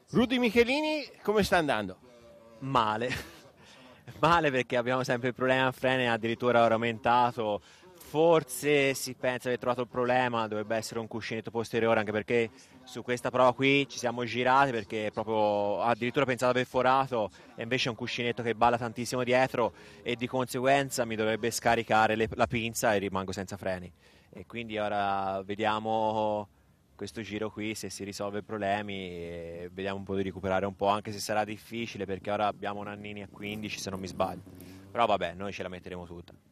Rudy Michelini, come sta andando? Male, male perché abbiamo sempre il problema a freni, addirittura ora aumentato. Forse si pensa di aver trovato il problema, dovrebbe essere un cuscinetto posteriore, anche perché su questa prova qui ci siamo girati perché proprio addirittura pensavo di aver forato e invece è un cuscinetto che balla tantissimo dietro e di conseguenza mi dovrebbe scaricare la pinza e rimango senza freni. E quindi ora vediamo questo giro qui se si risolve i problemi e vediamo un po' di recuperare un po', anche se sarà difficile perché ora abbiamo Nannini a 15 se non mi sbaglio. Però vabbè, noi ce la metteremo tutta.